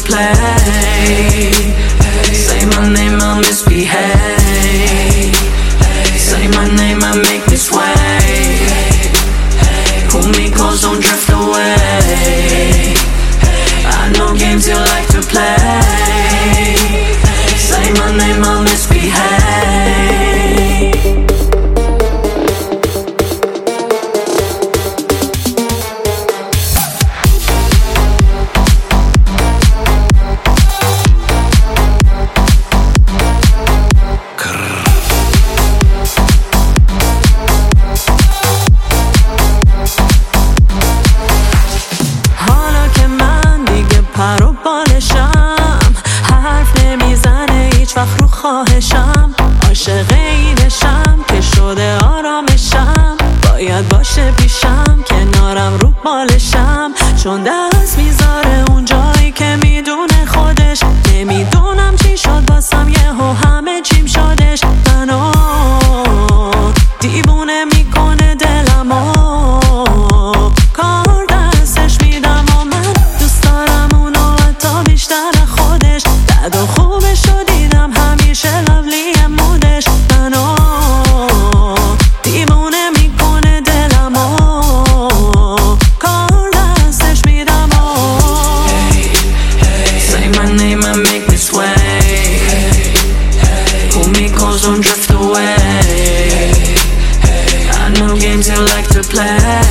play. Say my name, I'll misbehave. Say my name, I make me sway. Pull me close, don't drift away. I know games you like to play. Say my name, I'll misbehave. پر و بالشم حرف نمیزنه هیچ وقت رو خواهشم، عاشق اینشم که شده آرامشم، باید باشه پیشم کنارم رو بالشم، چون دست میذاره اون جایی که میدونه خودش، نمیدونم چی شد باسم یهو همه چیم شدش، منو دیوونه میکنه دلمو، کار دستش میدم و من دوست دارم اونو حتی بیشتر خودش، بد و خوبش رو دیدم همیشه لولی مودش، منو دیوونه میکنه دلمو، کار دستش میدم و Say my name, I make me sway. Pull me close, don't drift away. I know games you like to play.